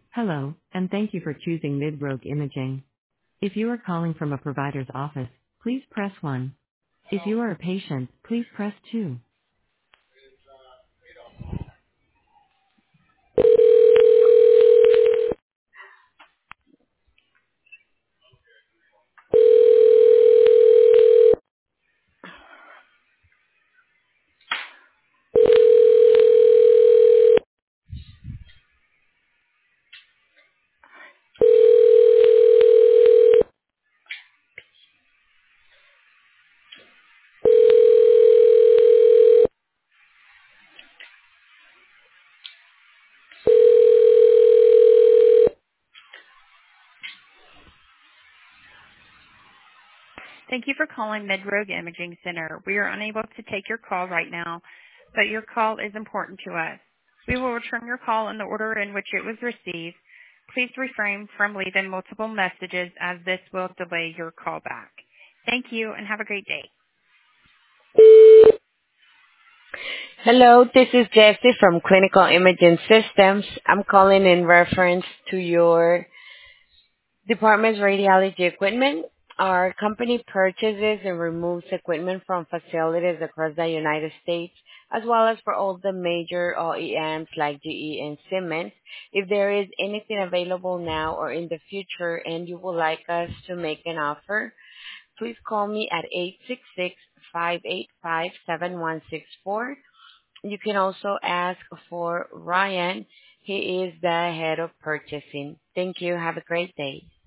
Hello, and thank you for choosing Midrogue Imaging. If you are calling from a provider's office, please press 1. If you are a patient, please press 2. Thank you for calling Midroad Imaging Center. We are unable to take your call right now, but your call is important to us. We will return your call in the order in which it was received. Please refrain from leaving multiple messages as this will delay your call back. Thank you and have a great day. Hello, this is Jessie from Clinical Imaging Systems. I'm calling in reference to your department's radiology equipment. Our company purchases and removes equipment from facilities across the United States, as well as for all the major OEMs like GE and Siemens. If there is anything available now or in the future and you would like us to make an offer, please call me at 866-585-7164. You can also ask for Ryan. He is the head of purchasing. Thank you. Have a great day.